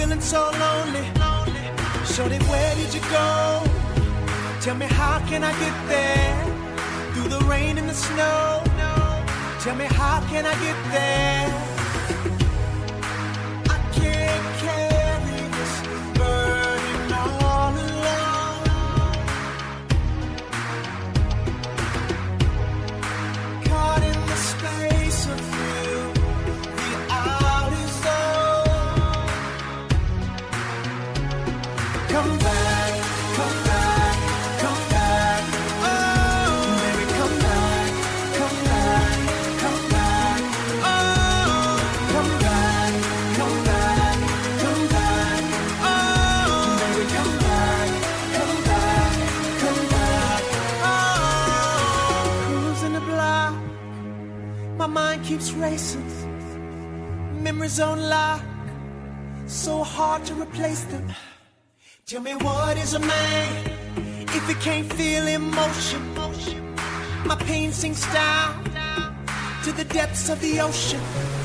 feeling so lonely. Shorty, where did you go? Tell me, how can I get there? Through the rain and the snow. Tell me, how can I get there? I can't carry this burden all alone. Caught in the space of you, the out is over. Come back, come back, come back. Oh, baby, come back, come back, come back. Oh, come back, come back, come back. Oh, baby, come back, come back, come back. Oh, cruising the block, my mind keeps racing. Memories on lock, so hard to replace them. Tell me, what is a man if he can't feel emotion? My pain sinks down to the depths of the ocean.